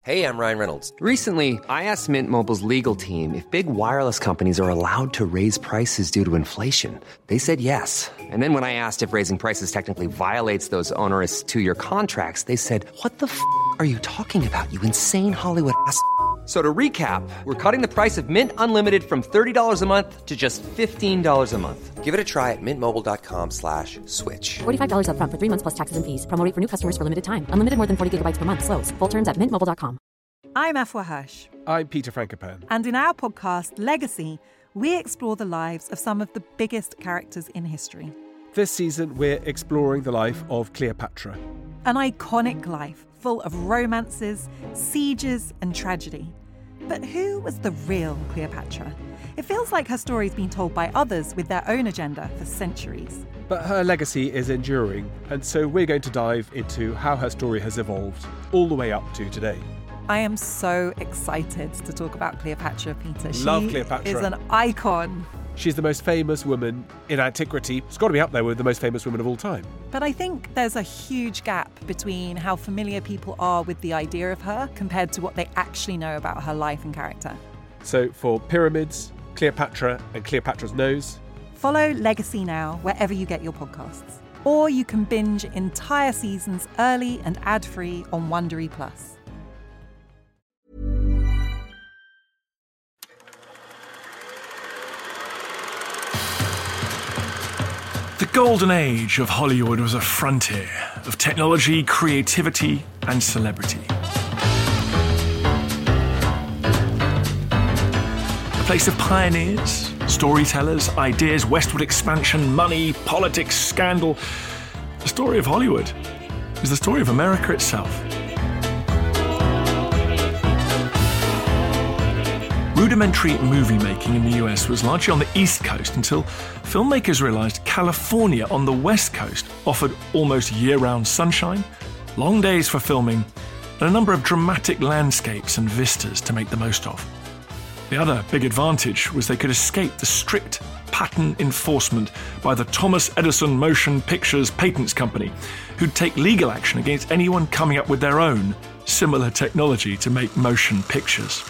Hey, I'm Ryan Reynolds. Recently, I asked Mint Mobile's legal team if big wireless companies are allowed to raise prices due to inflation. They said yes. And then when I asked if raising prices technically violates those onerous two-year contracts, they said, "What the f*** are you talking about, you insane Hollywood ass?" So to recap, we're cutting the price of Mint Unlimited from $30 a month to just $15 a month. Give it a try at mintmobile.com/switch. $45 up front for 3 months plus taxes and fees. Promo rate for new customers for limited time. Unlimited more than 40 gigabytes per month. Slows full terms at mintmobile.com. I'm Afua Hirsch. I'm Peter Frankopan. And in our podcast, Legacy, we explore the lives of some of the biggest characters in history. This season, we're exploring the life of Cleopatra. An iconic life full of romances, sieges, and tragedy. But who was the real Cleopatra? It feels like her story's been told by others with their own agenda for centuries. But her legacy is enduring, and so we're going to dive into how her story has evolved all the way up to today. I am so excited to talk about Cleopatra, Peter. Love Cleopatra. She is an icon. She's the most famous woman in antiquity. It's got to be up there with the most famous women of all time. But I think there's a huge gap between how familiar people are with the idea of her compared to what they actually know about her life and character. So for Pyramids, Cleopatra and Cleopatra's Nose, follow Legacy now wherever you get your podcasts. Or you can binge entire seasons early and ad-free on Wondery Plus. The golden age of Hollywood was a frontier of technology, creativity, and celebrity. A place of pioneers, storytellers, ideas, westward expansion, money, politics, scandal. The story of Hollywood is the story of America itself. Rudimentary movie making in the US was largely on the East Coast until filmmakers realised California on the West Coast offered almost year-round sunshine, long days for filming, and a number of dramatic landscapes and vistas to make the most of. The other big advantage was they could escape the strict patent enforcement by the Thomas Edison Motion Pictures Patents Company, who'd take legal action against anyone coming up with their own similar technology to make motion pictures.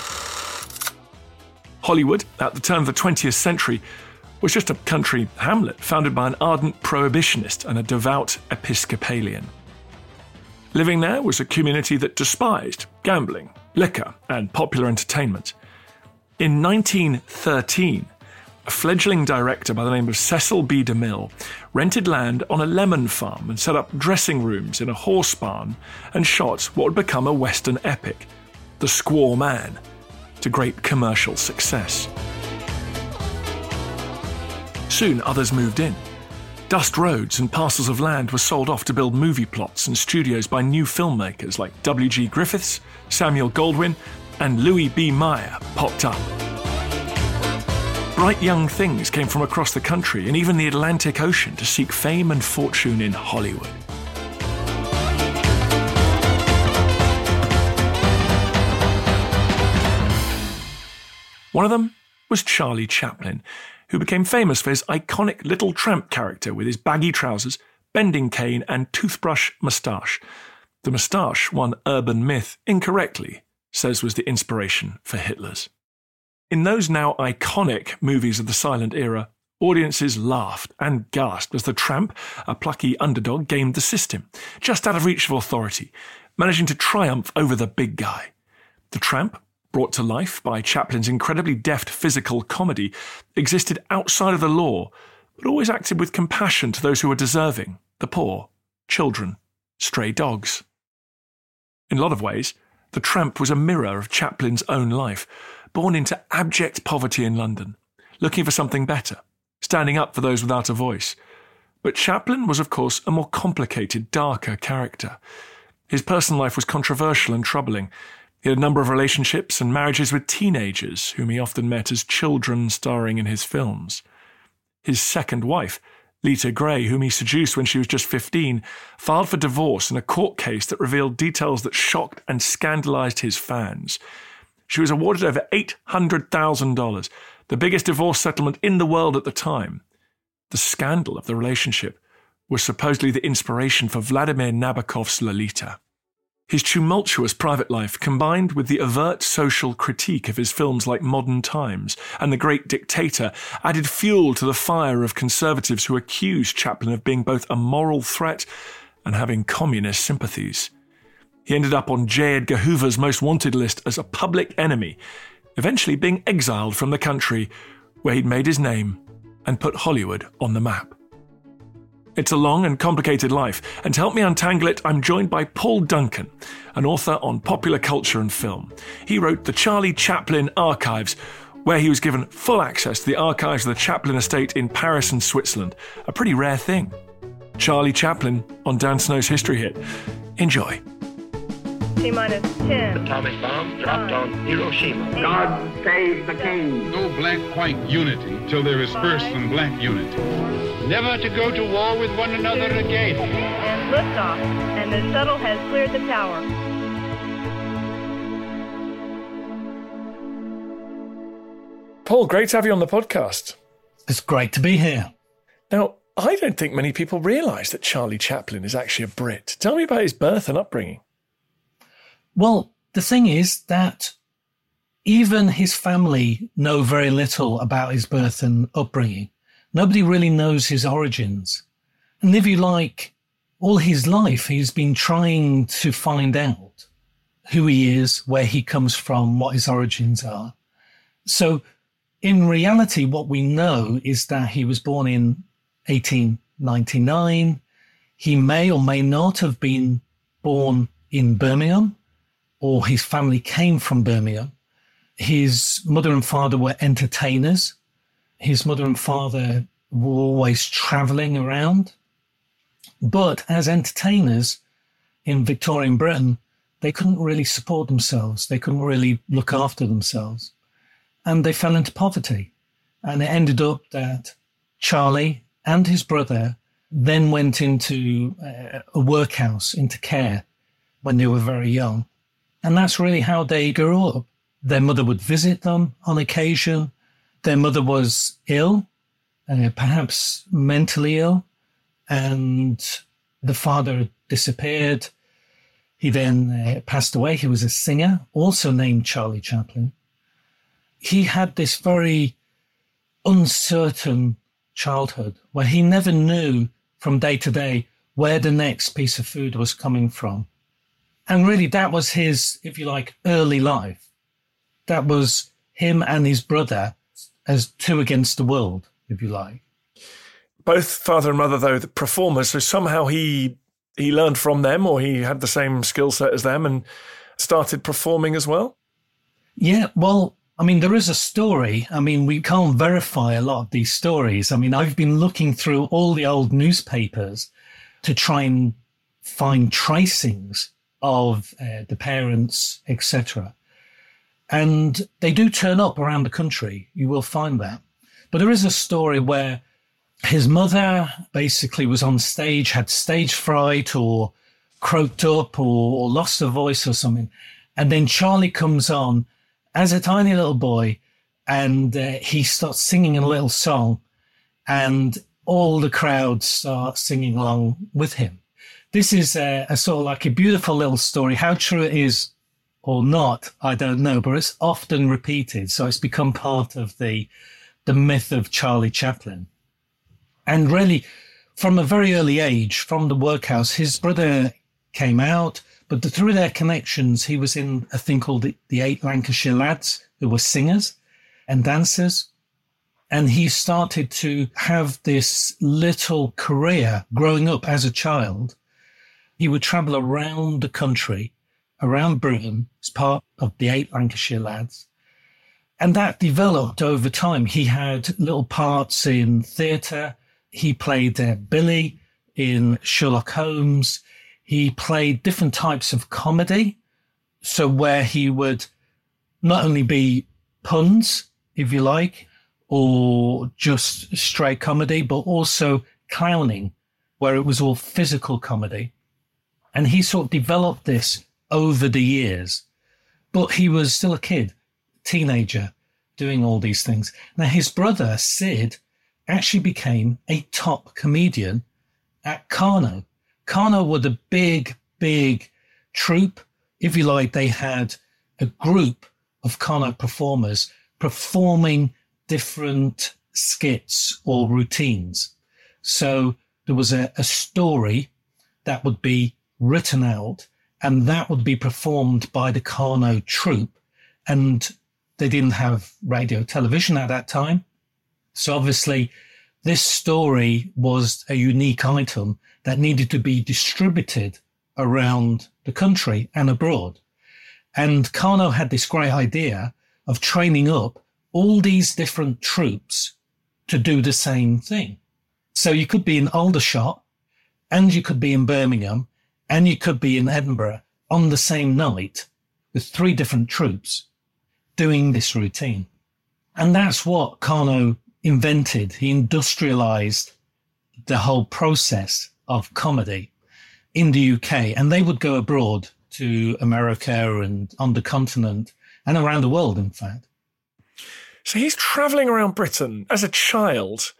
Hollywood, at the turn of the 20th century, was just a country hamlet founded by an ardent prohibitionist and a devout Episcopalian. Living there was a community that despised gambling, liquor, and popular entertainment. In 1913, a fledgling director by the name of Cecil B. DeMille rented land on a lemon farm and set up dressing rooms in a horse barn and shot what would become a Western epic, The Squaw Man, to great commercial success. Soon others moved in. Dust roads and parcels of land were sold off to build movie plots and studios by new filmmakers like W.G. Griffiths, Samuel Goldwyn, and Louis B. Mayer popped up. Bright young things came from across the country and even the Atlantic Ocean to seek fame and fortune in Hollywood. One of them was Charlie Chaplin, who became famous for his iconic little tramp character with his baggy trousers, bending cane and toothbrush moustache. The moustache, one urban myth incorrectly says was the inspiration for Hitler's. In those now iconic movies of the silent era, audiences laughed and gasped as the tramp, a plucky underdog, gamed the system, just out of reach of authority, managing to triumph over the big guy. The tramp, brought to life by Chaplin's incredibly deft physical comedy, existed outside of the law, but always acted with compassion to those who were deserving, the poor, children, stray dogs. In a lot of ways, the tramp was a mirror of Chaplin's own life, born into abject poverty in London, looking for something better, standing up for those without a voice. But Chaplin was, of course, a more complicated, darker character. His personal life was controversial and troubling. He had a number of relationships and marriages with teenagers, whom he often met as children starring in his films. His second wife, Lita Grey, whom he seduced when she was just 15, filed for divorce in a court case that revealed details that shocked and scandalized his fans. She was awarded over $800,000, the biggest divorce settlement in the world at the time. The scandal of the relationship was supposedly the inspiration for Vladimir Nabokov's Lolita. His tumultuous private life, combined with the overt social critique of his films like Modern Times and The Great Dictator, added fuel to the fire of conservatives who accused Chaplin of being both a moral threat and having communist sympathies. He ended up on J. Edgar Hoover's most wanted list as a public enemy, eventually being exiled from the country where he'd made his name and put Hollywood on the map. It's a long and complicated life, and to help me untangle it, I'm joined by Paul Duncan, an author on popular culture and film. He wrote The Charlie Chaplin Archives, where he was given full access to the archives of the Chaplin estate in Paris and Switzerland, a pretty rare thing. Charlie Chaplin on Dan Snow's History Hit. Enjoy. T-minus 10. Atomic bomb dropped on Hiroshima. God save the king. No black-white unity till there is first some black unity. Never to go to war with one another again. And liftoff, and the shuttle has cleared the tower. Paul, great to have you on the podcast. It's great to be here. Now, I don't think many people realise that Charlie Chaplin is actually a Brit. Tell me about his birth and upbringing. Well, the thing is that even his family know very little about his birth and upbringing. Nobody really knows his origins. And if you like, all his life, he's been trying to find out who he is, where he comes from, what his origins are. So in reality, what we know is that he was born in 1899. He may or may not have been born in Birmingham, or his family came from Birmingham. His mother and father were entertainers. His mother and father were always travelling around. But as entertainers in Victorian Britain, they couldn't really support themselves. They couldn't really look after themselves. And they fell into poverty. And it ended up that Charlie and his brother then went into a workhouse, into care, when they were very young. And that's really how they grew up. Their mother would visit them on occasion. Their mother was ill, perhaps mentally ill, and the father disappeared. He then passed away. He was a singer, also named Charlie Chaplin. He had this very uncertain childhood where he never knew from day to day where the next piece of food was coming from. And really, that was his, if you like, early life. That was him and his brother as two against the world, if you like. Both father and mother, though, the performers, so somehow he learned from them, or he had the same skill set as them and started performing as well? Yeah, well, I mean, there is a story. I mean, we can't verify a lot of these stories. I mean, I've been looking through all the old newspapers to try and find tracings of the parents, etc. And they do turn up around the country. You will find that. But there is a story where his mother basically was on stage, had stage fright or croaked up or lost her voice or something. And then Charlie comes on as a tiny little boy and he starts singing a little song and all the crowd start singing along with him. This is a sort of like a beautiful little story. How true it is or not, I don't know, but it's often repeated. So it's become part of the myth of Charlie Chaplin. And really, from a very early age, from the workhouse, his brother came out, but through their connections, he was in a thing called the 8 Lancashire Lads, who were singers and dancers. And he started to have this little career growing up as a child. He would travel around the country, around Britain, as part of the 8 Lancashire Lads. And that developed over time. He had little parts in theatre. He played Billy in Sherlock Holmes. He played different types of comedy. So where he would not only be puns, if you like, or just straight comedy, but also clowning, where it was all physical comedy. And he sort of developed this over the years. But he was still a kid, teenager, doing all these things. Now, his brother, Sid, actually became a top comedian at Carno. Carno were the big troupe, if you like, they had a group of Kano performers performing different skits or routines. So there was a story that would be written out, and that would be performed by the Kano troupe. And they didn't have radio, television at that time. So obviously this story was a unique item that needed to be distributed around the country and abroad. And Kano had this great idea of training up all these different troupes to do the same thing. So you could be in Aldershot, and you could be in Birmingham, and you could be in Edinburgh on the same night with 3 different troupes doing this routine. And that's what Kano invented. He industrialized the whole process of comedy in the UK, and they would go abroad to America and on the continent and around the world, in fact. So he's travelling around Britain as a child.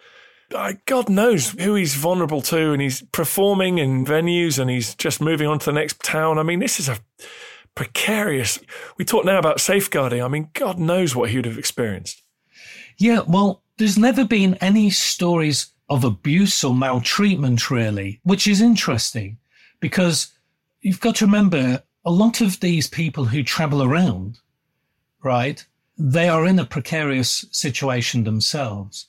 God knows who he's vulnerable to, and he's performing in venues and he's just moving on to the next town. I mean, this is a precarious... We talk now about safeguarding. I mean, God knows what he would have experienced. Yeah, well, there's never been any stories of abuse or maltreatment, really, which is interesting because you've got to remember a lot of these people who travel around, right, they are in a precarious situation themselves.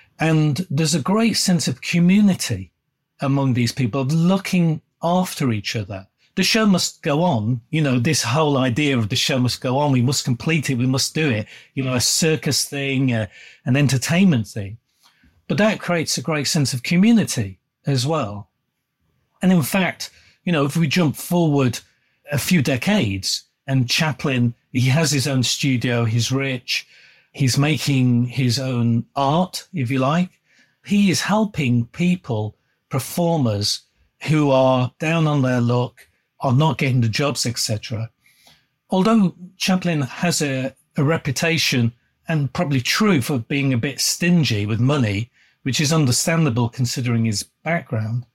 And there's a great sense of community among these people, of looking after each other. The show must go on, you know, this whole idea of the show must go on. We must complete it. We must do it, you know, a circus thing, an entertainment thing. But that creates a great sense of community as well. And in fact, you know, if we jump forward a few decades, and Chaplin, he has his own studio, he's rich, he's making his own art, if you like. He is helping people, performers who are down on their luck, are not getting the jobs, etc. Although Chaplin has a reputation, and probably true, for being a bit stingy with money, which is understandable considering his background,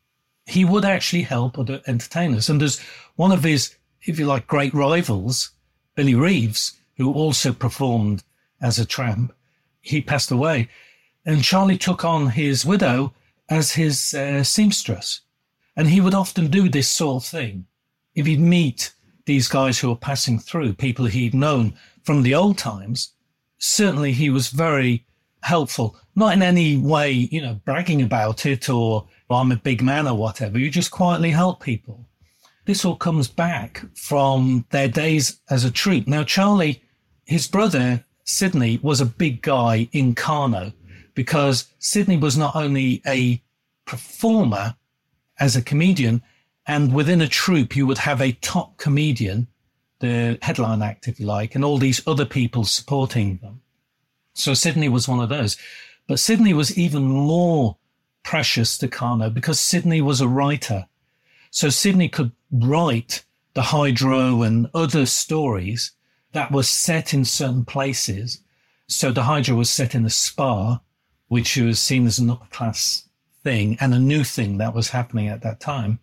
he would actually help other entertainers. And there's one of his, if you like, great rivals, Billy Reeves, who also performed as a tramp. He passed away. And Charlie took on his widow as his seamstress. And he would often do this sort of thing. If he'd meet these guys who were passing through, people he'd known from the old times, certainly he was very helpful. Not in any way, you know, bragging about it or, well, I'm a big man or whatever. You just quietly help people. This all comes back from their days as a troupe. Now, Charlie, his brother, Sidney, was a big guy in Kano because Sidney was not only a performer as a comedian, and within a troupe, you would have a top comedian, the headline act, if you like, and all these other people supporting them. So Sidney was one of those. But Sidney was even more precious to Kano because Sidney was a writer. So Sidney could write the Hydro and other stories that were set in certain places. So the Hydro was set in a spa, which was seen as an upper class thing and a new thing that was happening at that time.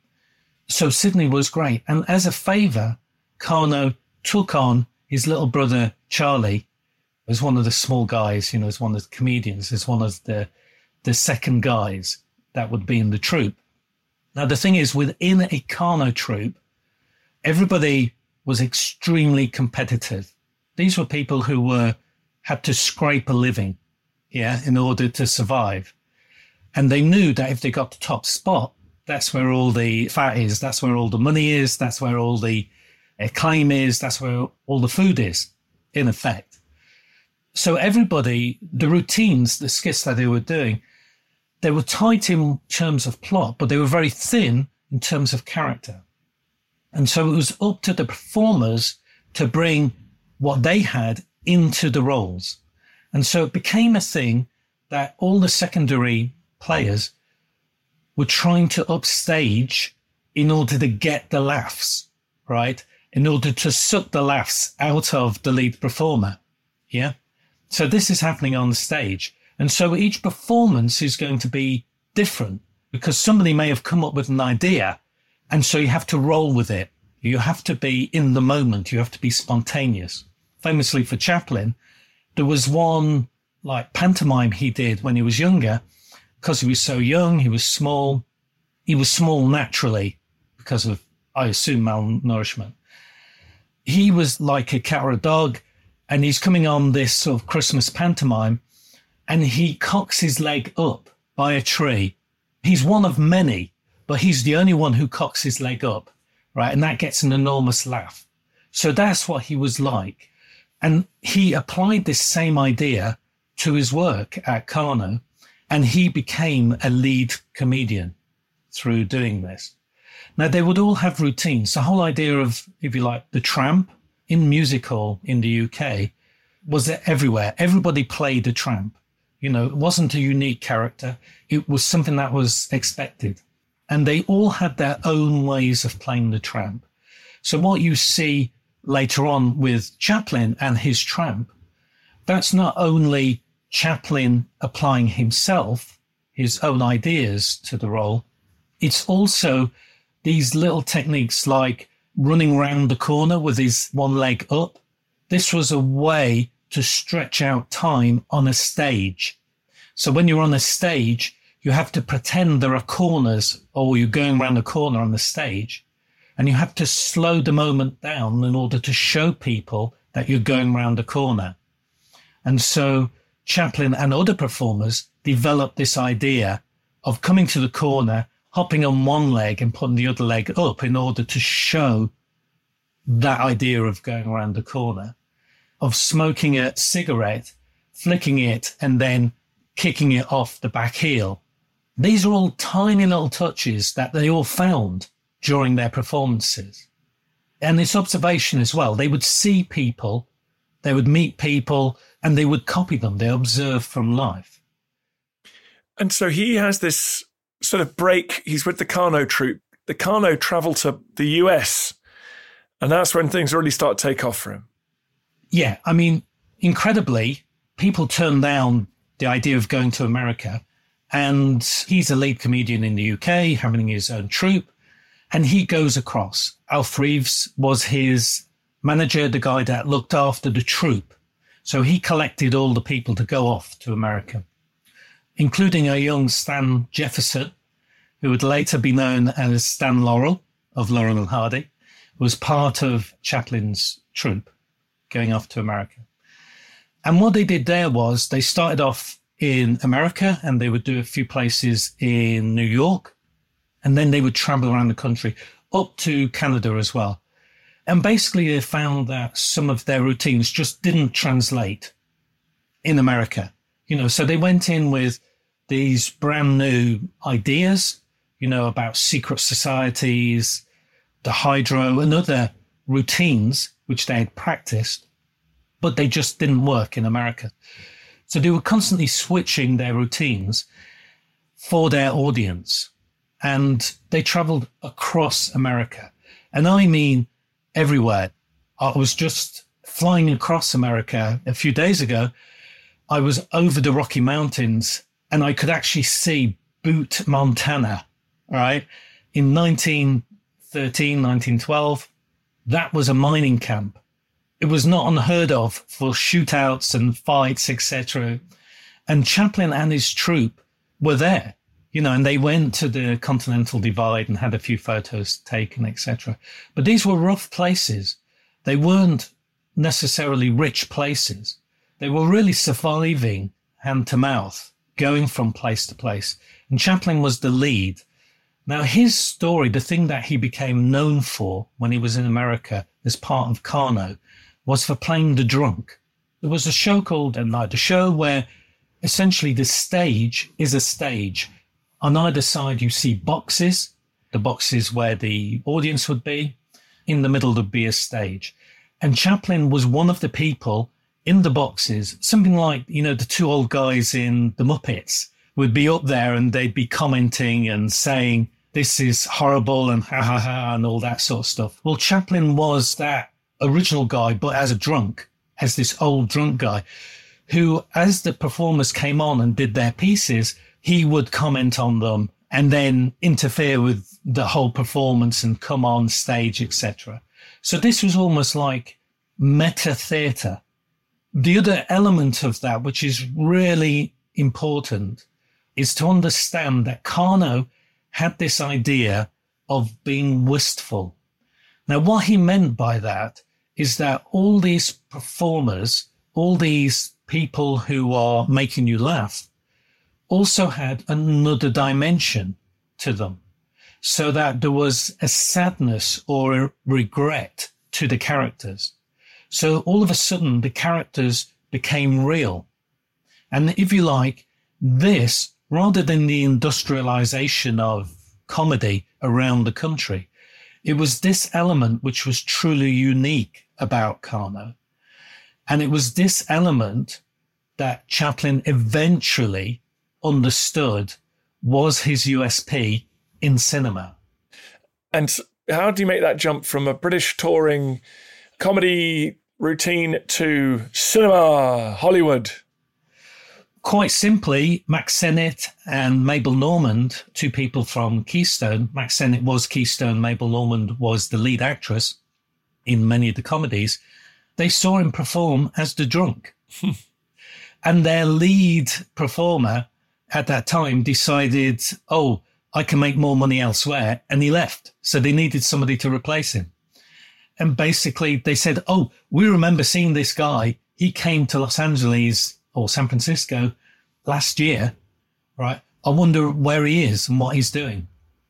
So Sidney was great. And as a favor, Kano took on his little brother, Charlie, as one of the small guys, you know, as one of the comedians, as one of the second guys that would be in the troupe. Now, the thing is, within a Kano troupe, everybody was extremely competitive. These were people who had to scrape a living, in order to survive. And they knew that if they got the top spot, that's where all the fat is, that's where all the money is, that's where all the acclaim is, that's where all the food is, in effect. So everybody, the routines, the skits that they were doing, they were tight in terms of plot, but they were very thin in terms of character. And so it was up to the performers to bring what they had into the roles. And so it became a thing that all the secondary players were trying to upstage in order to get the laughs, right? In order to suck the laughs out of the lead performer. Yeah. So this is happening on the stage. And so each performance is going to be different because somebody may have come up with an idea. And so you have to roll with it. You have to be in the moment. You have to be spontaneous. Famously for Chaplin, there was one like pantomime he did when he was younger. Because he was so young, he was small. He was small naturally because of, I assume, malnourishment. He was like a cat or a dog, and he's coming on this sort of Christmas pantomime, and he cocks his leg up by a tree. He's one of many, but he's the only one who cocks his leg up, right? And that gets an enormous laugh. So that's what he was like. And he applied this same idea to his work at Carnot, and he became a lead comedian through doing this. Now, they would all have routines. The whole idea of, if you like, the tramp in music hall in the UK was everywhere. Everybody played a tramp. You know, it wasn't a unique character. It was something that was expected. And they all had their own ways of playing the tramp. So what you see later on with Chaplin and his tramp, that's not only Chaplin applying himself, his own ideas to the role, it's also these little techniques like running round the corner with his one leg up. This was a way to stretch out time on a stage. So when you're on a stage, you have to pretend there are corners, or you're going around a corner on the stage, and you have to slow the moment down in order to show people that you're going around a corner. And so Chaplin and other performers developed this idea of coming to the corner, hopping on one leg and putting the other leg up in order to show that idea of going around the corner, of smoking a cigarette, flicking it, and then kicking it off the back heel. These are all tiny little touches that they all found during their performances. And this observation as well, they would see people, they would meet people, and they would copy them. They observe from life. And so he has this sort of break. He's with the Carnot troupe. The Carnot travel to the US, and that's when things really start to take off for him. Yeah, I mean, incredibly, people turn down the idea of going to America, and he's a lead comedian in the UK, having his own troupe, and he goes across. Alf Reeves was his manager, the guy that looked after the troupe. So he collected all the people to go off to America, including a young Stan Jefferson, who would later be known as Stan Laurel of Laurel and Hardy, was part of Chaplin's troupe going off to America. And what they did there was they started off in America, and they would do a few places in New York, and then they would travel around the country up to Canada as well. And basically they found that some of their routines just didn't translate in America. You know, so they went in with these brand new ideas, you know, about secret societies, the hydro and other routines, which they had practiced, but they just didn't work in America. So they were constantly switching their routines for their audience, and they traveled across America. And I mean everywhere. I was just flying across America a few days ago. I was over the Rocky Mountains, and I could actually see Butte, Montana, right? In 1913, 1912, that was a mining camp. It was not unheard of for shootouts and fights, etc. And Chaplin and his troupe were there, you know, and they went to the Continental Divide and had a few photos taken, etc. But these were rough places. They weren't necessarily rich places. They were really surviving hand to mouth, going from place to place. And Chaplin was the lead. Now, his story, the thing that he became known for when he was in America as part of Carnot, was for playing the drunk. There was a show called A Night, a show where essentially the stage is a stage. On either side, you see boxes, the boxes where the audience would be. In the middle, there'd be a stage. And Chaplin was one of the people in the boxes, something like, you know, the two old guys in The Muppets would be up there and they'd be commenting and saying, this is horrible and ha ha ha and all that sort of stuff. Well, Chaplin was that original guy, but as a drunk, as this old drunk guy, who, as the performers came on and did their pieces, he would comment on them and then interfere with the whole performance and come on stage, etc. So this was almost like meta theatre. The other element of that, which is really important, is to understand that Karno had this idea of being wistful. Now, what he meant by that is that all these performers, all these people who are making you laugh, also had another dimension to them, so that there was a sadness or a regret to the characters. So all of a sudden, the characters became real. And if you like, this, rather than the industrialization of comedy around the country, it was this element which was truly unique about Karno. And it was this element that Chaplin eventually understood was his USP in cinema. And how do you make that jump from a British touring comedy routine to cinema, Hollywood? Quite simply, Mack Sennett and Mabel Normand, two people from Keystone. Mack Sennett was Keystone, Mabel Normand was the lead actress in many of the comedies. They saw him perform as the drunk. And their lead performer at that time decided, oh, I can make more money elsewhere. And he left. So they needed somebody to replace him. And basically they said, oh, we remember seeing this guy. He came to Los Angeles or San Francisco last year, right? I wonder where he is and what he's doing.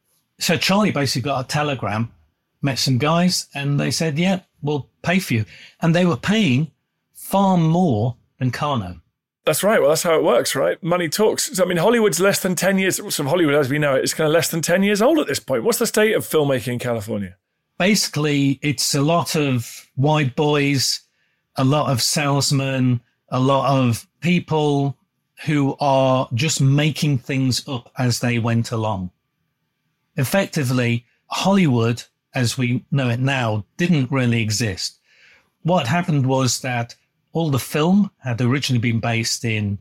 So Charlie basically got a telegram, met some guys, and they said, yeah, we'll pay for you. And they were paying far more than Karno. That's right. Well, that's how it works, right? Money talks. So, I mean, Hollywood's less than 10 years. So Hollywood, as we know it, is kind of less than 10 years old at this point. What's the state of filmmaking in California? Basically, it's a lot of white boys, a lot of salesmen, a lot of people who are just making things up as they went along. Effectively, Hollywood, as we know it now, didn't really exist. What happened was that all the film had originally been based in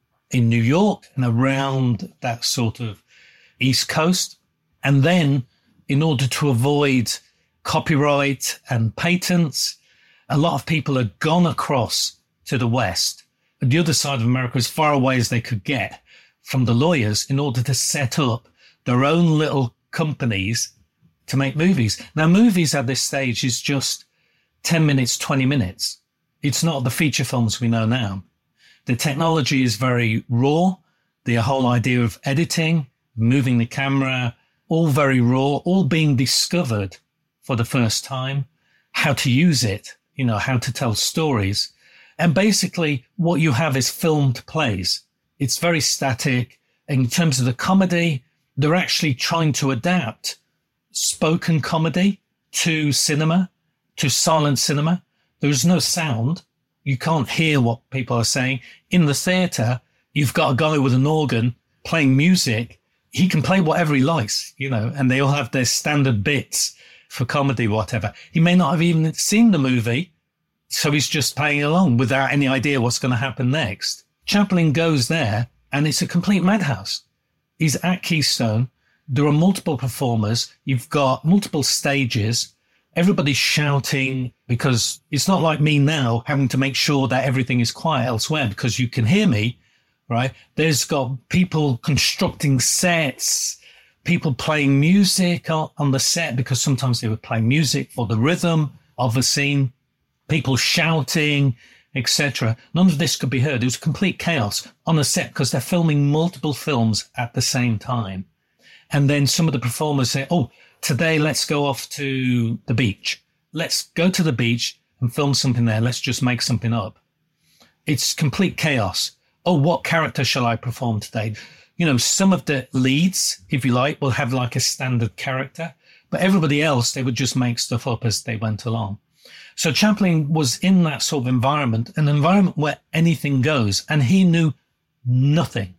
New York and around that sort of East Coast. And then in order to avoid copyright and patents, a lot of people had gone across to the West, the other side of America, as far away as they could get from the lawyers, in order to set up their own little companies to make movies. Now, movies at this stage is just 10 minutes, 20 minutes. It's not the feature films we know now. The technology is very raw. The whole idea of editing, moving the camera, all very raw, all being discovered for the first time, how to use it, how to tell stories. And basically what you have is filmed plays. It's very static. In terms of the comedy, they're actually trying to adapt spoken comedy to cinema, to silent cinema. There's no sound. You can't hear what people are saying. In the theatre, you've got a guy with an organ playing music. He can play whatever he likes, and they all have their standard bits for comedy, whatever. He may not have even seen the movie, so he's just playing along without any idea what's going to happen next. Chaplin goes there, and it's a complete madhouse. He's at Keystone. There are multiple performers. You've got multiple stages. Everybody's shouting, because it's not like me now having to make sure that everything is quiet elsewhere because you can hear me, right? There's got people constructing sets, people playing music on the set, because sometimes they would play music for the rhythm of a scene, people shouting, etc. None of this could be heard. It was complete chaos on the set because they're filming multiple films at the same time. And then some of the performers say, oh, today let's go off to the beach. Let's go to the beach and film something there. Let's just make something up. It's complete chaos. Oh, what character shall I perform today? Some of the leads, if you like, will have like a standard character, but everybody else, they would just make stuff up as they went along. So Chaplin was in that sort of environment, an environment where anything goes, and he knew nothing,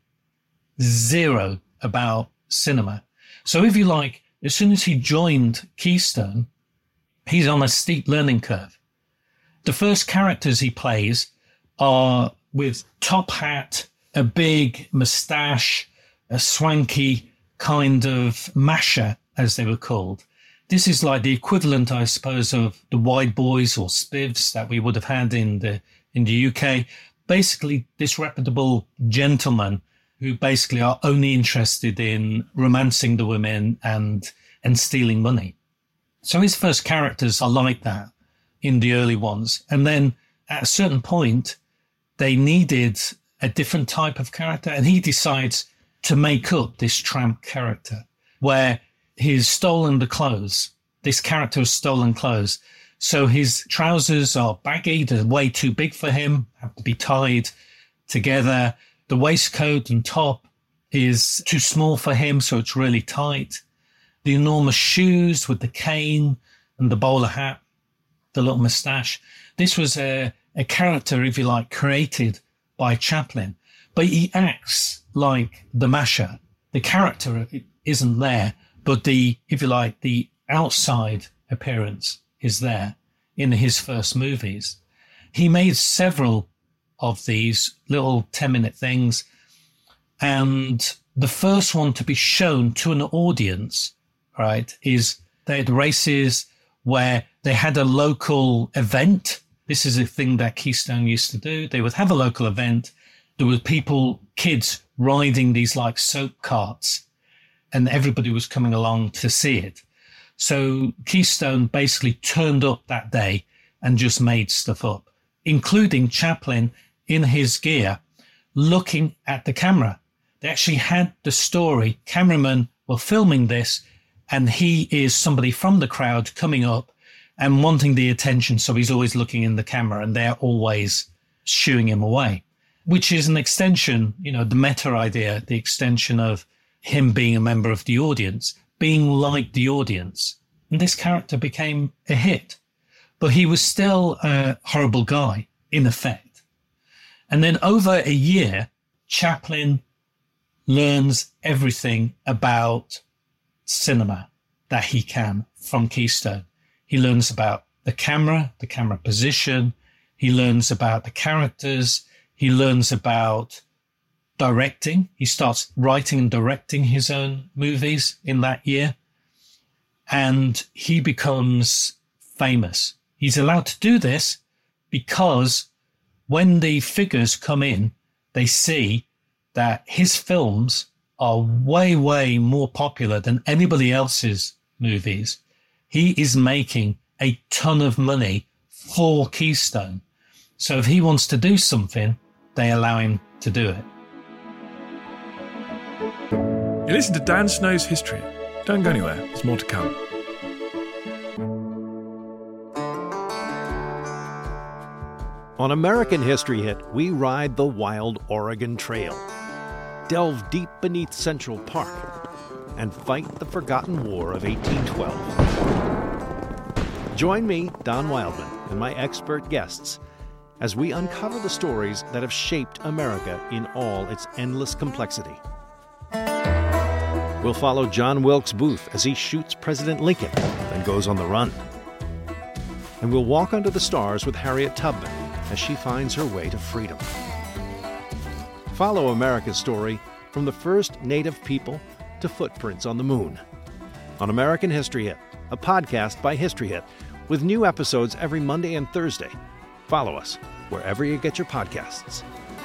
zero about cinema. So if you like, as soon as he joined Keystone, he's on a steep learning curve. The first characters he plays are with top hat, a big mustache, a swanky kind of masher, as they were called. This is like the equivalent, I suppose, of the Wide Boys or Spivs that we would have had in the UK. Basically, disreputable gentlemen who basically are only interested in romancing the women and stealing money. So his first characters are like that in the early ones. And then at a certain point, they needed a different type of character. And he decides to make up this tramp character where he's stolen the clothes. This character has stolen clothes. So his trousers are baggy. They're way too big for him, have to be tied together. The waistcoat and top is too small for him, so it's really tight. The enormous shoes with the cane and the bowler hat, the little moustache. This was a character, if you like, created by Chaplin. But he acts like the masher. The character isn't there, but if you like, the outside appearance is there in his first movies. He made several of these little 10-minute things. And the first one to be shown to an audience, right, is they had races where they had a local event. This is a thing that Keystone used to do. They would have a local event. There were kids riding these like soap carts, and everybody was coming along to see it. So Keystone basically turned up that day and just made stuff up, including Chaplin in his gear, looking at the camera. They actually had the story. Cameramen were filming this, and he is somebody from the crowd coming up and wanting the attention. So he's always looking in the camera, and they're always shooing him away, which is an extension, the meta idea, the extension of him being a member of the audience, being like the audience. And this character became a hit, but he was still a horrible guy in effect. And then over a year, Chaplin learns everything about cinema that he can from Keystone. He learns about the camera position. He learns about the characters. He learns about directing. He starts writing and directing his own movies in that year. And he becomes famous. He's allowed to do this because when the figures come in, they see that his films are way, way more popular than anybody else's movies. He is making a ton of money for Keystone. So if he wants to do something, they allow him to do it. You listen to Dan Snow's History. Don't go anywhere. There's more to come. On American History Hit, we ride the wild Oregon Trail, delve deep beneath Central Park, and fight the forgotten War of 1812. Join me, Don Wildman, and my expert guests as we uncover the stories that have shaped America in all its endless complexity. We'll follow John Wilkes Booth as he shoots President Lincoln and goes on the run. And we'll walk under the stars with Harriet Tubman as she finds her way to freedom. Follow America's story from the first native people to footprints on the moon. On American History Hit, a podcast by History Hit, with new episodes every Monday and Thursday. Follow us wherever you get your podcasts.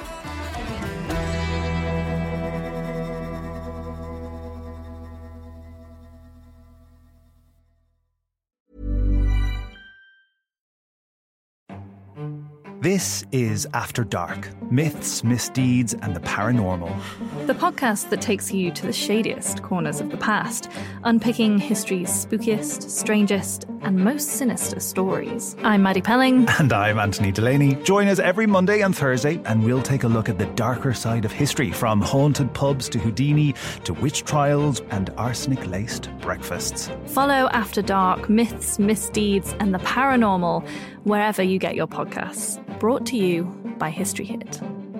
This is After Dark, myths, misdeeds, and the paranormal. The podcast that takes you to the shadiest corners of the past, unpicking history's spookiest, strangest, and most sinister stories. I'm Maddie Pelling. And I'm Anthony Delaney. Join us every Monday and Thursday, and we'll take a look at the darker side of history, from haunted pubs to Houdini, to witch trials and arsenic-laced breakfasts. Follow After Dark, myths, misdeeds, and the paranormal wherever you get your podcasts. Brought to you by History Hit.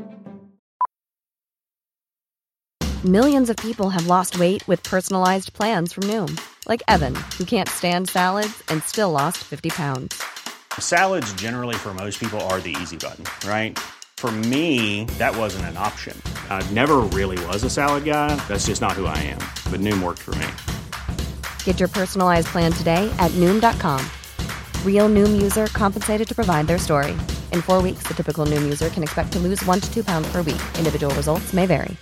Millions of people have lost weight with personalized plans from Noom. Like Evan, who can't stand salads and still lost 50 pounds. Salads generally for most people are the easy button, right? For me, that wasn't an option. I never really was a salad guy. That's just not who I am. But Noom worked for me. Get your personalized plan today at Noom.com. Real Noom user compensated to provide their story. In 4 weeks, the typical Noom user can expect to lose 1 to 2 pounds per week. Individual results may vary.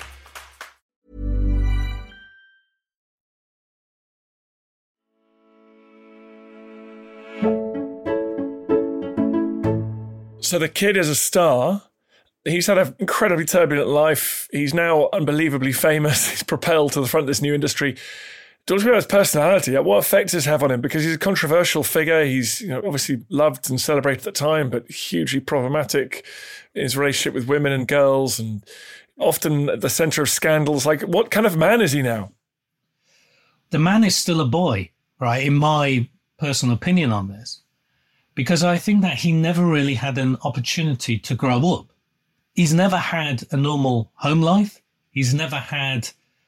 So the kid is a star. He's had an incredibly turbulent life. He's now unbelievably famous. He's propelled to the front of this new industry. Talk to me about his personality. What effect does this have on him? Because he's a controversial figure. He's obviously loved and celebrated at the time, but hugely problematic in his relationship with women and girls, and often at the centre of scandals. Like, what kind of man is he now? The man is still a boy, right, in my personal opinion on this, because I think that he never really had an opportunity to grow up. He's never had a normal home life. He's never had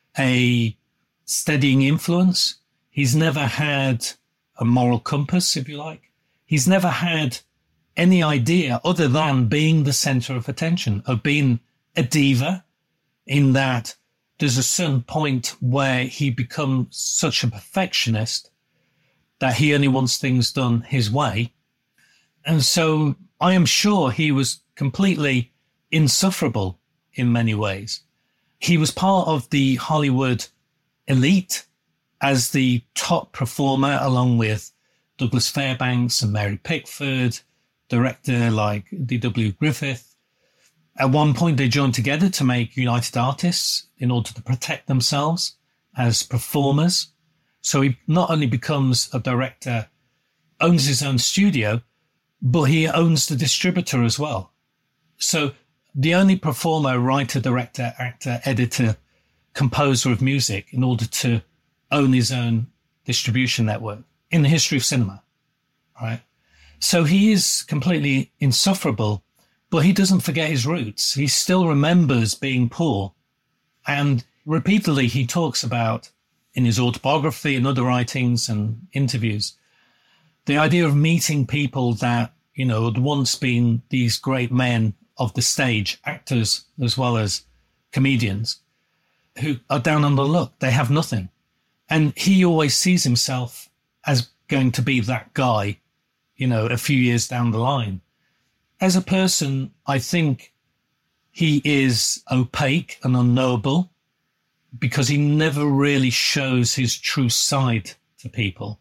a steadying influence. He's never had a moral compass, if you like. He's never had any idea other than being the center of attention, of being a diva, in that there's a certain point where he becomes such a perfectionist that he only wants things done his way. And so I am sure he was completely insufferable in many ways. He was part of the Hollywood elite as the top performer, along with Douglas Fairbanks and Mary Pickford, director like D.W. Griffith. At one point, they joined together to make United Artists in order to protect themselves as performers. So he not only becomes a director, owns his own studio, but he owns the distributor as well. So the only performer, writer, director, actor, editor, composer of music in order to own his own distribution network in the history of cinema, right? So he is completely insufferable, but he doesn't forget his roots. He still remembers being poor. And repeatedly he talks about, in his autobiography and other writings and interviews, the idea of meeting people that, had once been these great men of the stage, actors as well as comedians, who are down on the luck. They have nothing. And he always sees himself as going to be that guy, a few years down the line. As a person, I think he is opaque and unknowable because he never really shows his true side to people.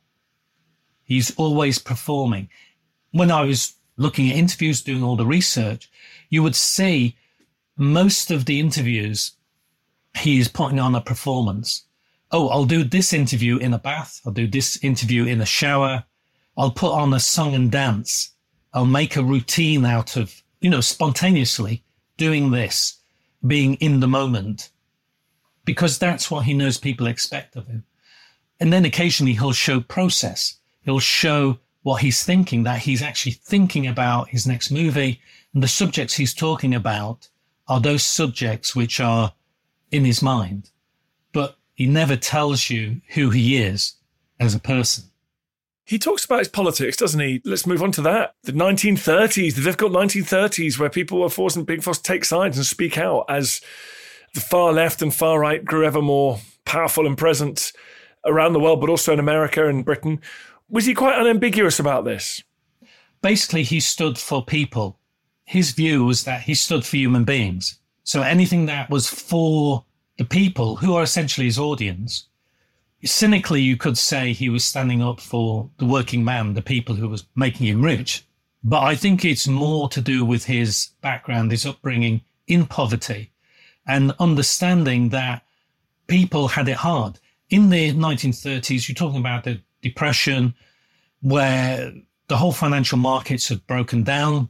He's always performing. When I was looking at interviews, doing all the research, you would see most of the interviews, he is putting on a performance. Oh, I'll do this interview in a bath. I'll do this interview in a shower. I'll put on a song and dance. I'll make a routine out of, spontaneously doing this, being in the moment, because that's what he knows people expect of him. And then occasionally he'll show process. He'll show what he's thinking, that he's actually thinking about his next movie. And the subjects he's talking about are those subjects which are in his mind. But he never tells you who he is as a person. He talks about his politics, doesn't he? Let's move on to that. The 1930s, the difficult 1930s, where people were being forced to take sides and speak out as the far left and far right grew ever more powerful and present around the world, but also in America and Britain. Was he quite unambiguous about this? Basically, he stood for people. His view was that he stood for human beings. So anything that was for the people, who are essentially his audience, cynically, you could say he was standing up for the working man, the people who was making him rich. But I think it's more to do with his background, his upbringing in poverty, and understanding that people had it hard. In the 1930s, you're talking about the Depression, where the whole financial markets had broken down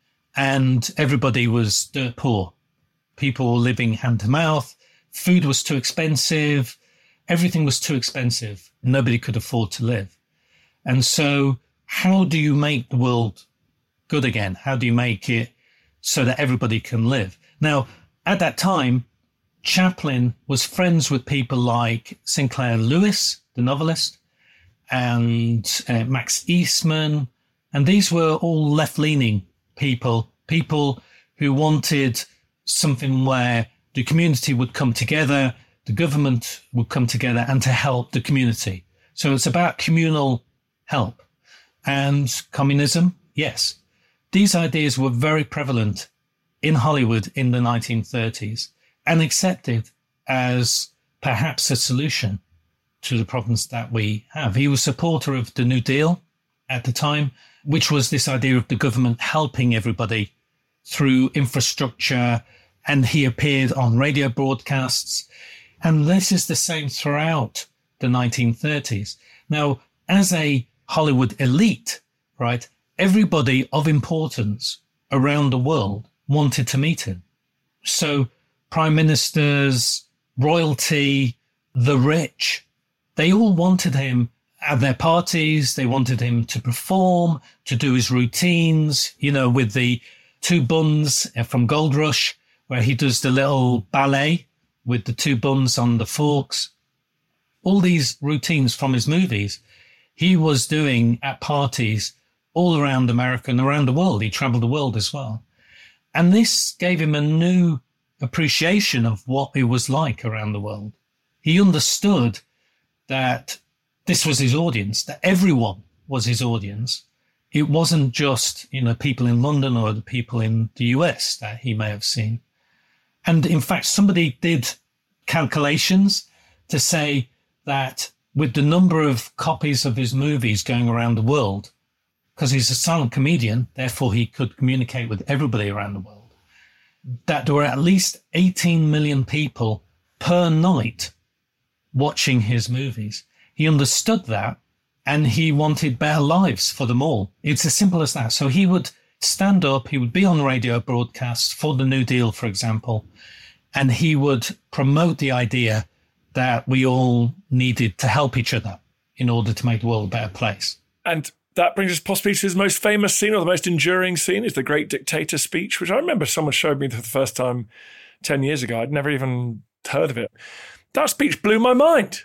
and everybody was dirt poor. People were living hand to mouth. Food was too expensive. Everything was too expensive. Nobody could afford to live. And so how do you make the world good again? How do you make it so that everybody can live? Now, at that time, Chaplin was friends with people like Sinclair Lewis, the novelist, and Max Eastman. And these were all left-leaning people who wanted something where the community would come together, the government would come together and to help the community. So it's about communal help. And communism, yes. These ideas were very prevalent in Hollywood in the 1930s and accepted as perhaps a solution to the problems that we have. He was a supporter of the New Deal at the time, which was this idea of the government helping everybody through infrastructure, and he appeared on radio broadcasts. And this is the same throughout the 1930s. Now, as a Hollywood elite, right, everybody of importance around the world wanted to meet him. So prime ministers, royalty, the rich, they all wanted him at their parties. They wanted him to perform, to do his routines, you know, with the two buns from Gold Rush, where he does the little ballet with the two buns on the forks. All these routines from his movies, he was doing at parties all around America and around the world. He traveled the world as well. And this gave him a new appreciation of what it was like around the world. He understood that this was his audience, that everyone was his audience. It wasn't just, you know, people in London or the people in the US that he may have seen. And in fact, somebody did calculations to say that with the number of copies of his movies going around the world, because he's a silent comedian, therefore he could communicate with everybody around the world, that there were at least 18 million people per night watching his movies. He understood that, and he wanted better lives for them all. It's as simple as that. So he would stand up, he would be on radio broadcasts for the New Deal, for example, and he would promote the idea that we all needed to help each other in order to make the world a better place. And that brings us possibly to his most famous scene, or the most enduring scene, is the Great Dictator speech, which I remember someone showed me for the first time 10 years ago. I'd never even heard of it. That speech blew my mind.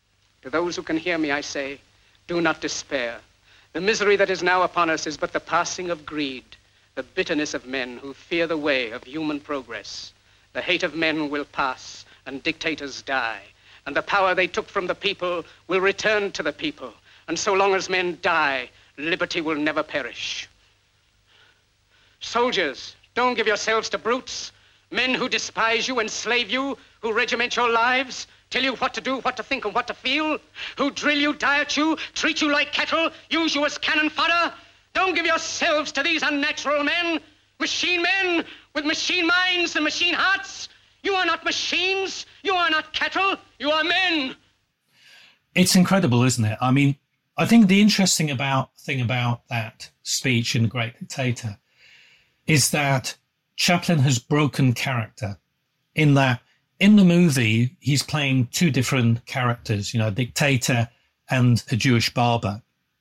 To those who can hear me, I say, do not despair. The misery that is now upon us is but the passing of greed, the bitterness of men who fear the way of human progress. The hate of men will pass, and dictators die, and the power they took from the people will return to the people. And so long as men die, liberty will never perish. Soldiers, don't give yourselves to brutes, men who despise you, enslave you, who regiment your lives, tell you what to do, what to think, and what to feel, who drill you, diet you, treat you like cattle, use you as cannon fodder. Don't give yourselves to these unnatural men with machine minds and machine hearts. You are not machines, you are not cattle, you are men. It's incredible, isn't it? I mean, I think the interesting thing about that speech in The Great Dictator is that Chaplin has broken character, in that in the movie, he's playing two different characters, you know, a dictator and a Jewish barber.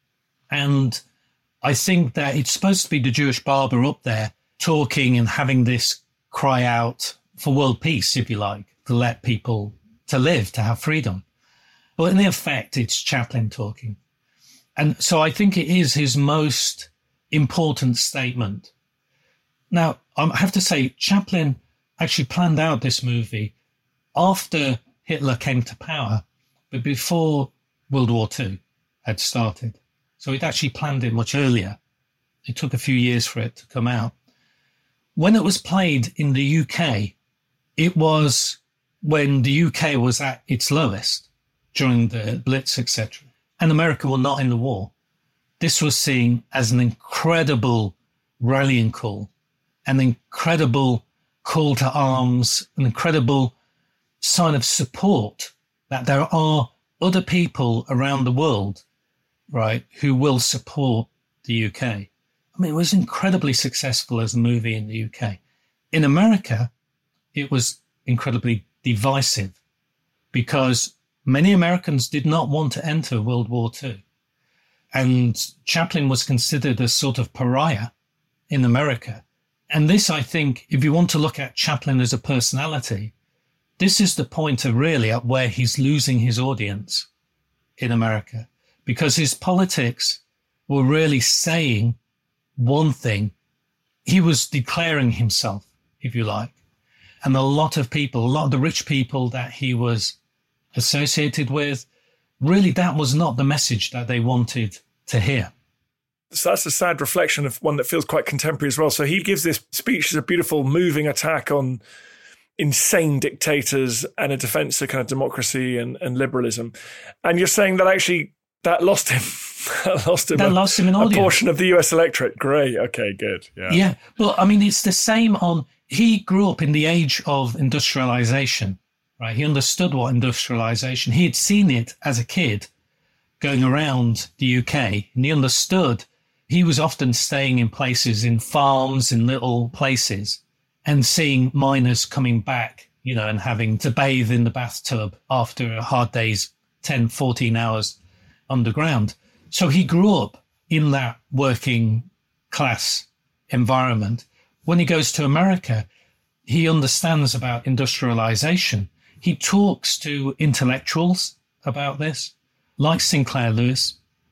And I think that it's supposed to be the Jewish barber up there talking and having this cry out for world peace, if you like, to let people to live, to have freedom. But in effect, it's Chaplin talking. And so I think it is his most important statement. Now, I have to say, Chaplin actually planned out this movie after Hitler came to power, but before World War II had started. So he'd actually planned it much earlier. It took a few years for it to come out. When it was played in the UK, it was when the UK was at its lowest during the Blitz, etc. And America were not in the war. This was seen as an incredible rallying call, an incredible call to arms, an incredible sign of support that there are other people around the world, right, who will support the UK. I mean, it was incredibly successful as a movie in the UK. In America, it was incredibly divisive because many Americans did not want to enter World War II. And Chaplin was considered a sort of pariah in America. And this, I think, if you want to look at Chaplin as a personality, this is the point of really at where he's losing his audience in America, because his politics were really saying one thing he was declaring himself, if you like. And a lot of the rich people that he was associated with, really that was not the message that they wanted to hear. So that's a sad reflection of one that feels quite contemporary as well. So he gives this speech as a beautiful, moving attack on insane dictators and a defense of kind of democracy and liberalism. And you're saying that actually that lost him. That lost him an audience. A portion of the US electorate. Great. Okay, good. Yeah. But I mean, it's the same he grew up in the age of industrialization, right? He understood what industrialization, he had seen it as a kid going around the UK, and he understood. He was often staying in places, in farms, in little places, and seeing miners coming back, and having to bathe in the bathtub after a hard day's 10, 14 hours underground. So he grew up in that working class environment. When he goes to America, he understands about industrialization. He talks to intellectuals about this, like Sinclair Lewis,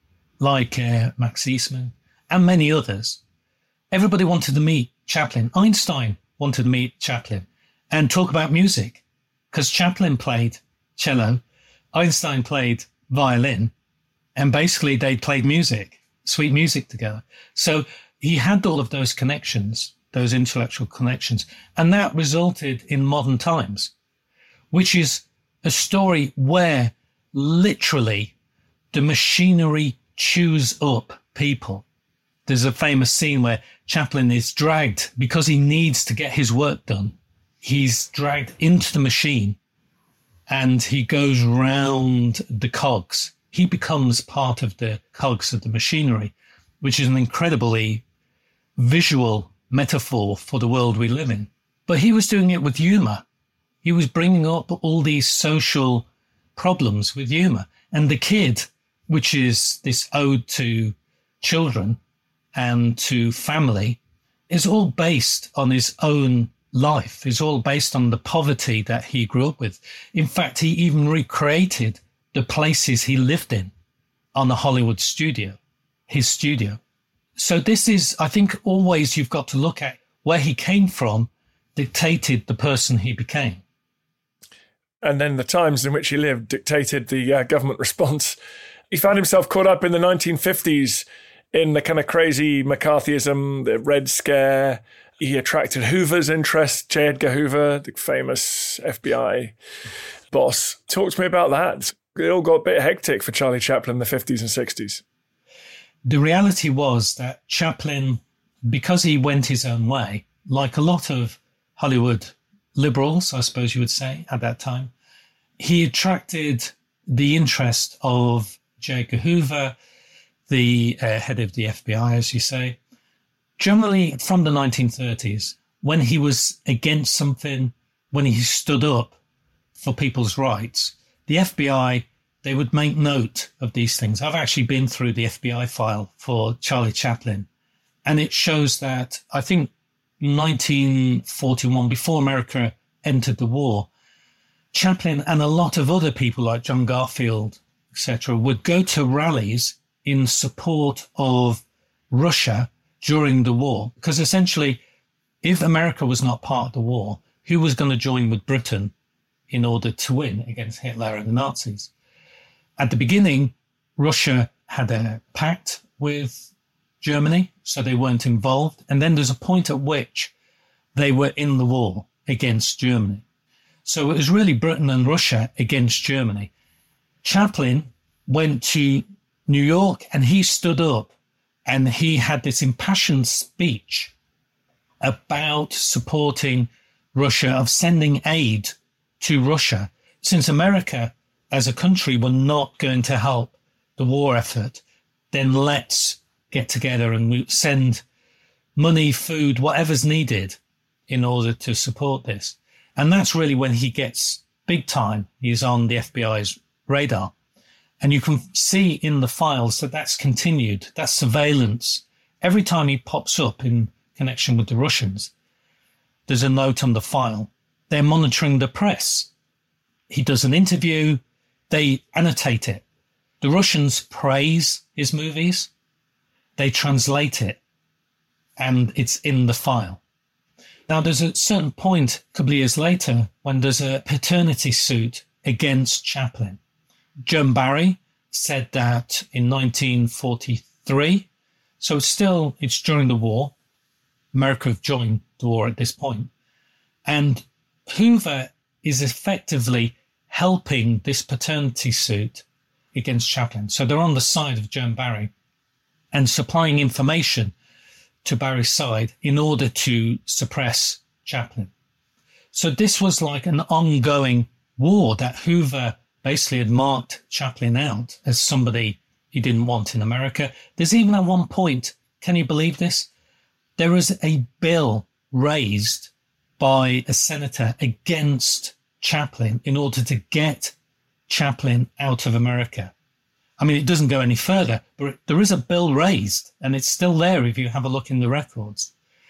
like Max Eastman, and many others. Everybody wanted to meet Chaplin. Einstein wanted to meet Chaplin and talk about music, because Chaplin played cello, Einstein played violin, and basically they played music, sweet music together. So he had all of those connections, those intellectual connections, and that resulted in Modern Times, which is a story where literally the machinery chews up people. There's a famous scene where Chaplin is dragged because he needs to get his work done. He's dragged into the machine and he goes round the cogs. He becomes part of the cogs of the machinery, which is an incredibly visual metaphor for the world we live in. But he was doing it with humor. He was bringing up all these social problems with humor. And The Kid, which is this ode to children and to family, is all based on his own life. It's all based on the poverty that he grew up with. In fact, he even recreated the places he lived in on the Hollywood studio, his studio. So this is, I think, always you've got to look at where he came from dictated the person he became. And then the times in which he lived dictated the government response. He found himself caught up in the 1950s in the kind of crazy McCarthyism, the Red Scare. He attracted Hoover's interest, J. Edgar Hoover, the famous FBI boss. Talk to me about that. It all got a bit hectic for Charlie Chaplin in the 50s and 60s. The reality was that Chaplin, because he went his own way, like a lot of Hollywood liberals, I suppose you would say, at that time, he attracted the interest of J. Edgar Hoover, the head of the FBI, as you say, generally from the 1930s, when he was against something, when he stood up for people's rights, the FBI, they would make note of these things. I've actually been through the FBI file for Charlie Chaplin, and it shows that, I think, 1941, before America entered the war, Chaplin and a lot of other people like John Garfield, etc., would go to rallies in support of Russia during the war. Because essentially, if America was not part of the war, who was going to join with Britain in order to win against Hitler and the Nazis? At the beginning, Russia had a pact with Germany, so they weren't involved. And then there's a point at which they were in the war against Germany. So it was really Britain and Russia against Germany. Chaplin went to New York and he stood up and he had this impassioned speech about supporting Russia, of sending aid to Russia. Since America as a country were not going to help the war effort, then let's get together and send money, food, whatever's needed in order to support this. And that's really when he gets big time. He's on the FBI's radar. And you can see in the files that that's continued. That's surveillance. Every time he pops up in connection with the Russians, there's a note on the file. They're monitoring the press. He does an interview. They annotate it. The Russians praise his movies. They translate it. and it's in the file. Now, there's a certain point a couple of years later when there's a paternity suit against Chaplin. Joan Barry said that in 1943, so it's during the war. America have joined the war at this point. And Hoover is effectively helping this paternity suit against Chaplin. So they're on the side of Joan Barry and supplying information to Barry's side in order to suppress Chaplin. So this was like an ongoing war that Hoover basically had marked Chaplin out as somebody he didn't want in America. There's even at one point, can you believe this? There was a bill raised by a senator against Chaplin in order to get Chaplin out of America. I mean, it doesn't go any further, but there is a bill raised, and it's still there if you have a look in the records.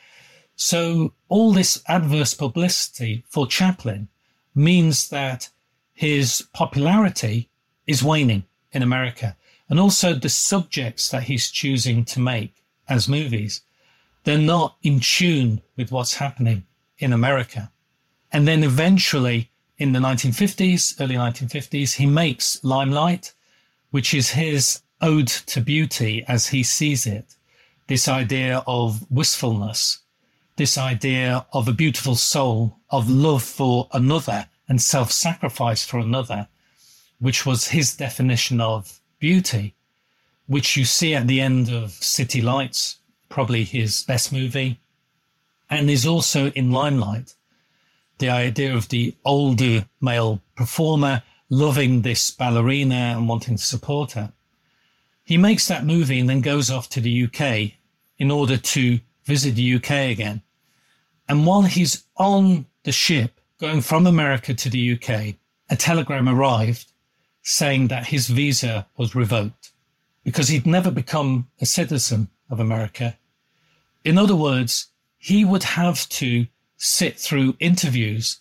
So all this adverse publicity for Chaplin means that his popularity is waning in America. And also the subjects that he's choosing to make as movies, they're not in tune with what's happening in America. And then eventually in the 1950s, early 1950s, he makes Limelight, which is his ode to beauty as he sees it. This idea of wistfulness, this idea of a beautiful soul, of love for another and self-sacrifice for another, which was his definition of beauty, which you see at the end of City Lights, probably his best movie, and is also in Limelight. The idea of the older male performer loving this ballerina and wanting to support her. He makes that movie and then goes off to the UK in order to visit the UK again. And while he's on the ship going from America to the UK, a telegram arrived saying that his visa was revoked because he'd never become a citizen of America. In other words, he would have to sit through interviews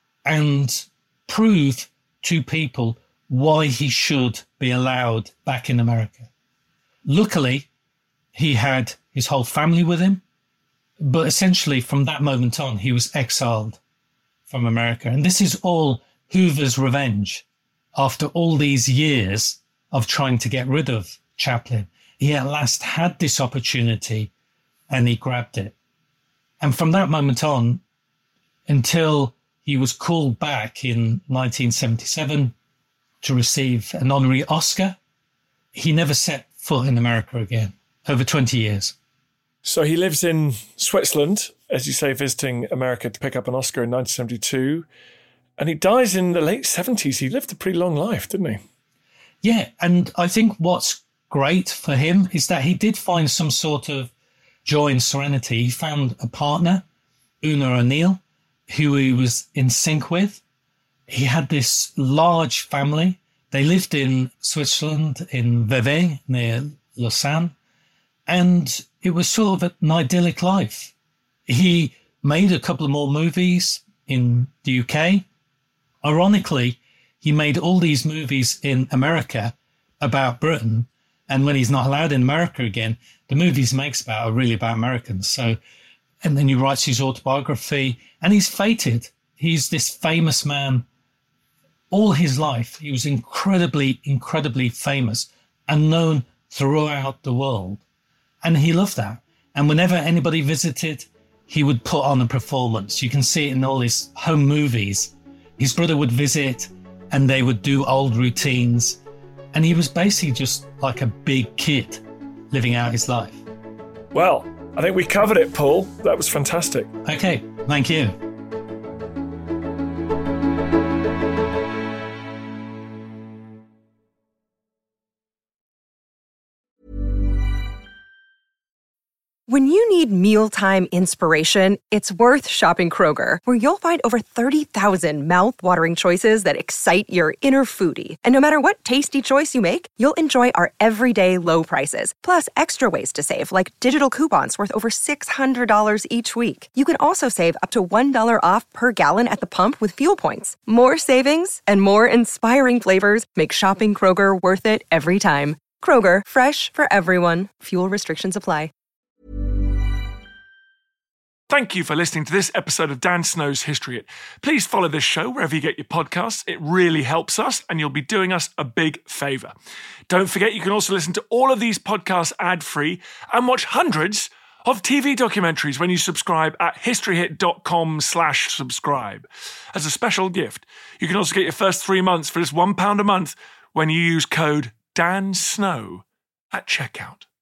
and prove to people why he should be allowed back in America. Luckily, he had his whole family with him, but essentially from that moment on, he was exiled from America. And this is all Hoover's revenge. After all these years of trying to get rid of Chaplin, he at last had this opportunity and he grabbed it. And from that moment on, until he was called back in 1977 to receive an honorary Oscar, he never set foot in America again, over 20 years. So he lives in Switzerland, as you say, visiting America to pick up an Oscar in 1972. And he dies in the late 70s. He lived a pretty long life, didn't he? Yeah, and I think what's great for him is that he did find some sort of joy and serenity. He found a partner, Una O'Neill, who he was in sync with. He had this large family. They lived in Switzerland, in Vevey, near Lausanne. And it was sort of an idyllic life. He made a couple of more movies in the UK. Ironically, he made all these movies in America about Britain. And when he's not allowed in America again, the movies he makes are really about Americans. So, and then he writes his autobiography and he's fated. He's this famous man. All his life, he was incredibly, incredibly famous and known throughout the world. And he loved that. And whenever anybody visited, he would put on a performance. You can see it in all his home movies. His brother would visit and they would do old routines. And he was basically just like a big kid living out his life. Well, I think we covered it, Paul. That was fantastic. Okay, thank you. When you need mealtime inspiration, it's worth shopping Kroger, where you'll find over 30,000 mouth-watering choices that excite your inner foodie. And no matter what tasty choice you make, you'll enjoy our everyday low prices, plus extra ways to save, like digital coupons worth over $600 each week. You can also save up to $1 off per gallon at the pump with fuel points. More savings and more inspiring flavors make shopping Kroger worth it every time. Kroger, fresh for everyone. Fuel restrictions apply. Thank you for listening to this episode of Dan Snow's History Hit. Please follow this show wherever you get your podcasts. It really helps us, and you'll be doing us a big favour. Don't forget, you can also listen to all of these podcasts ad-free and watch hundreds of TV documentaries when you subscribe at historyhit.com/subscribe. As a special gift, you can also get your first 3 months for just £1 a month when you use code DANSNOW at checkout.